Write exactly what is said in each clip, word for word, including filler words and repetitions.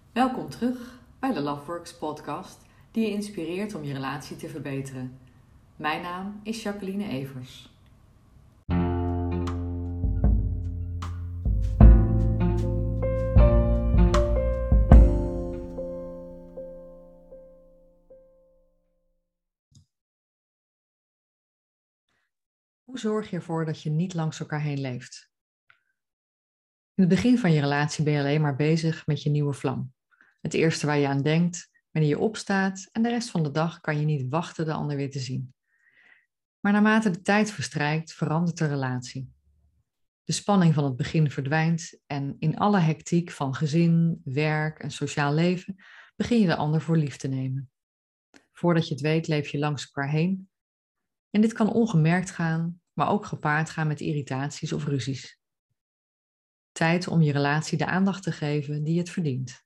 Welkom terug bij de Loveworks podcast die je inspireert om je relatie te verbeteren. Mijn naam is Jacqueline Evers. Hoe zorg je ervoor dat je niet langs elkaar heen leeft? In het begin van je relatie ben je alleen maar bezig met je nieuwe vlam. Het eerste waar je aan denkt, wanneer je opstaat en de rest van de dag kan je niet wachten de ander weer te zien. Maar naarmate de tijd verstrijkt, verandert de relatie. De spanning van het begin verdwijnt en in alle hectiek van gezin, werk en sociaal leven begin je de ander voor lief te nemen. Voordat je het weet leef je langs elkaar heen en dit kan ongemerkt gaan, maar ook gepaard gaan met irritaties of ruzies. Tijd om je relatie de aandacht te geven die het verdient.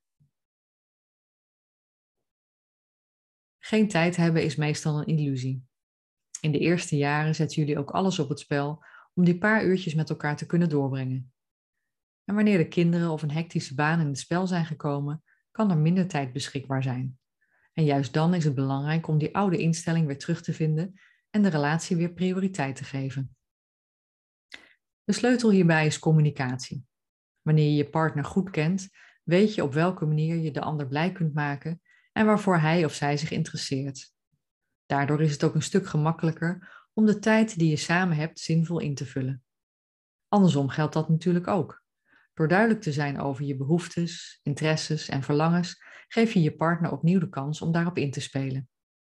Geen tijd hebben is meestal een illusie. In de eerste jaren zetten jullie ook alles op het spel om die paar uurtjes met elkaar te kunnen doorbrengen. En wanneer de kinderen of een hectische baan in het spel zijn gekomen, kan er minder tijd beschikbaar zijn. En juist dan is het belangrijk om die oude instelling weer terug te vinden en de relatie weer prioriteit te geven. De sleutel hierbij is communicatie. Wanneer je je partner goed kent, weet je op welke manier je de ander blij kunt maken en waarvoor hij of zij zich interesseert. Daardoor is het ook een stuk gemakkelijker om de tijd die je samen hebt zinvol in te vullen. Andersom geldt dat natuurlijk ook. Door duidelijk te zijn over je behoeftes, interesses en verlangens, geef je je partner opnieuw de kans om daarop in te spelen.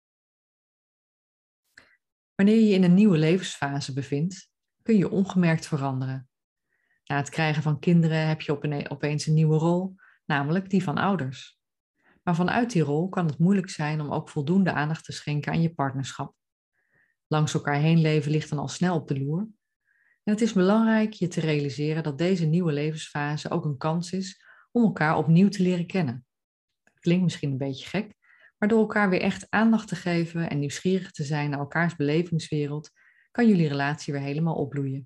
Wanneer je je in een nieuwe levensfase bevindt, kun je ongemerkt veranderen. Na het krijgen van kinderen heb je opeens een nieuwe rol, namelijk die van ouders. Maar vanuit die rol kan het moeilijk zijn om ook voldoende aandacht te schenken aan je partnerschap. Langs elkaar heen leven ligt dan al snel op de loer. En het is belangrijk je te realiseren dat deze nieuwe levensfase ook een kans is om elkaar opnieuw te leren kennen. Het klinkt misschien een beetje gek, maar door elkaar weer echt aandacht te geven en nieuwsgierig te zijn naar elkaars belevingswereld, kan jullie relatie weer helemaal opbloeien.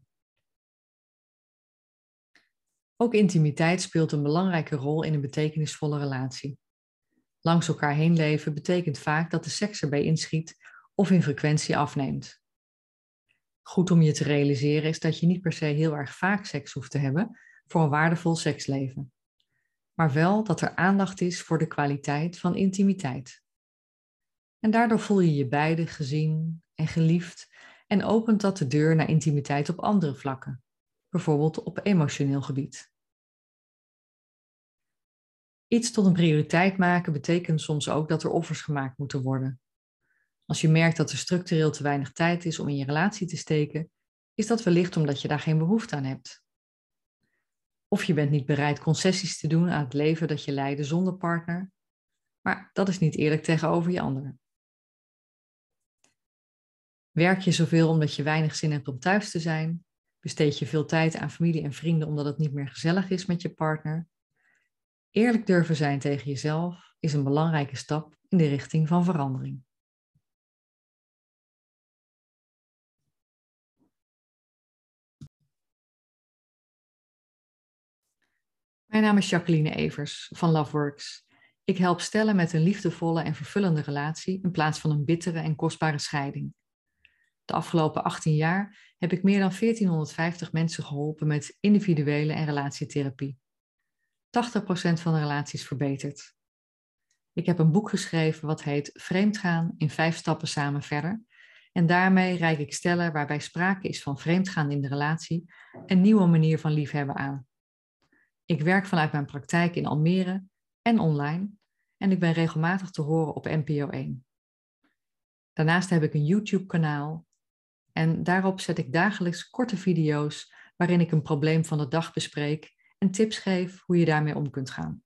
Ook intimiteit speelt een belangrijke rol in een betekenisvolle relatie. Langs elkaar heen leven betekent vaak dat de seks erbij inschiet of in frequentie afneemt. Goed om je te realiseren is dat je niet per se heel erg vaak seks hoeft te hebben voor een waardevol seksleven. Maar wel dat er aandacht is voor de kwaliteit van intimiteit. En daardoor voel je je beide gezien en geliefd en opent dat de deur naar intimiteit op andere vlakken, bijvoorbeeld op emotioneel gebied. Iets tot een prioriteit maken betekent soms ook dat er offers gemaakt moeten worden. Als je merkt dat er structureel te weinig tijd is om in je relatie te steken, is dat wellicht omdat je daar geen behoefte aan hebt. Of je bent niet bereid concessies te doen aan het leven dat je leidde zonder partner, maar dat is niet eerlijk tegenover je ander. Werk je zoveel omdat je weinig zin hebt om thuis te zijn? Besteed je veel tijd aan familie en vrienden omdat het niet meer gezellig is met je partner? Eerlijk durven zijn tegen jezelf is een belangrijke stap in de richting van verandering. Mijn naam is Jacqueline Evers van Loveworks. Ik help stellen met een liefdevolle en vervullende relatie in plaats van een bittere en kostbare scheiding. De afgelopen achttien jaar heb ik meer dan veertienhonderdvijftig mensen geholpen met individuele en relatietherapie. tachtig procent van de relaties verbeterd. Ik heb een boek geschreven wat heet Vreemdgaan in vijf stappen samen verder. En daarmee reik ik stellen waarbij sprake is van vreemdgaan in de relatie een nieuwe manier van liefhebben aan. Ik werk vanuit mijn praktijk in Almere en online en ik ben regelmatig te horen op N P O één. Daarnaast heb ik een YouTube-kanaal en daarop zet ik dagelijks korte video's waarin ik een probleem van de dag bespreek en tips geef hoe je daarmee om kunt gaan.